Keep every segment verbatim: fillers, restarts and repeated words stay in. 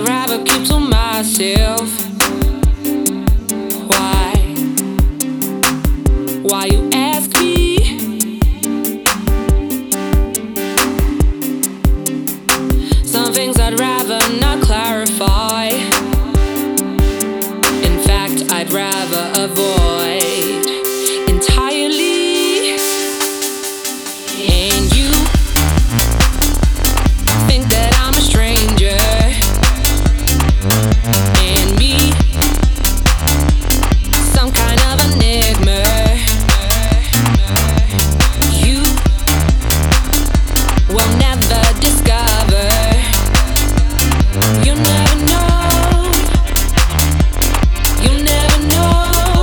rather keep to myself. Why? Why you ask me? Some things I'd rather not clarify. In fact, I'd rather avoid entirely. And you think that I'm a stranger, and me some kind of enigma. You will never discover. You never know. You never know.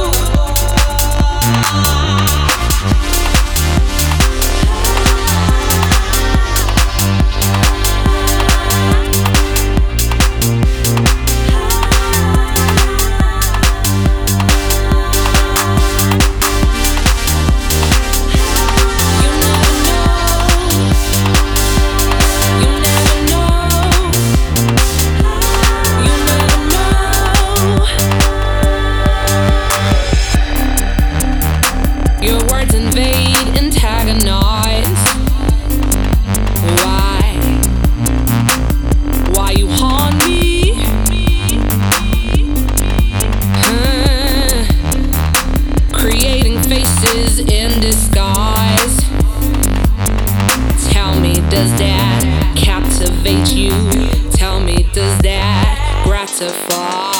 Your words invade, antagonize. Why? Why you haunt me? Huh. Creating faces in disguise. Tell me, does that captivate you? Tell me, does that gratify?